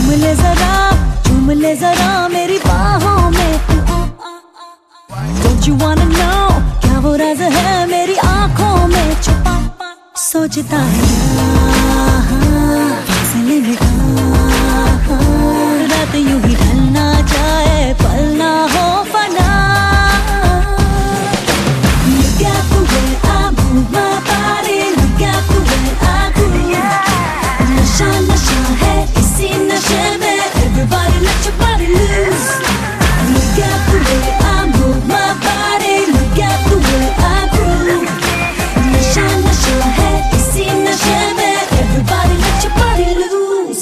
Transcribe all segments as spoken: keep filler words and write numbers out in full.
चूम ले जरा चूम ले जरा मेरी बाहों में। Don't you wanna know क्या वो राज है मेरी आंखों में छुपा। सोचता है फासले में कहाँ रात यूं ही ढल ना जाए पल ना हो फना। Look at the way I move my body, look at the way I groove। नशा नशा है इसी नशे में everybody let your body loose। Look at the way I move my body, look at the way I groove। नशा नशा है इसी नशे में everybody let your body loose।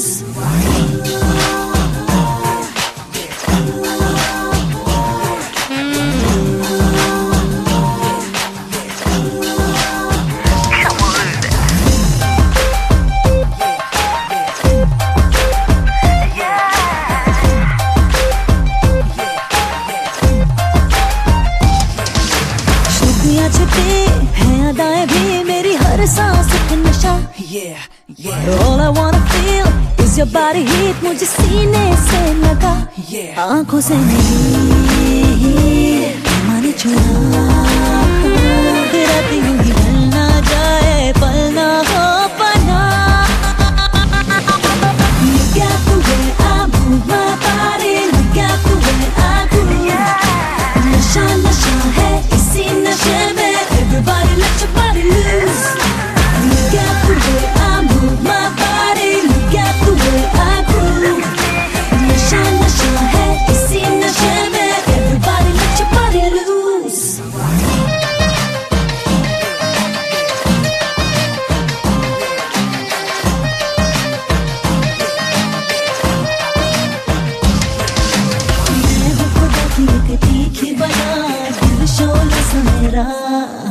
छुपी है अदाएं भी मेरी हर सांस एक नशा। yeah, yeah. All I wanna feel is your body heat मुझे सीने से लगा। yeah. आंखों से नहीं माने चुरा रात यूं ही ढल ना जाए पल ना हो पना। Look at the way I move my body, look at the way I groove। नशा नशा है इसी नशे में everybody let your body loose। Look at the way I move my body, look at the way I groove। नशा नशा है इसी नशे में everybody let your body loose। मैं हूँ खुदा की एक तीखी बना दिल शोला सा मेरा।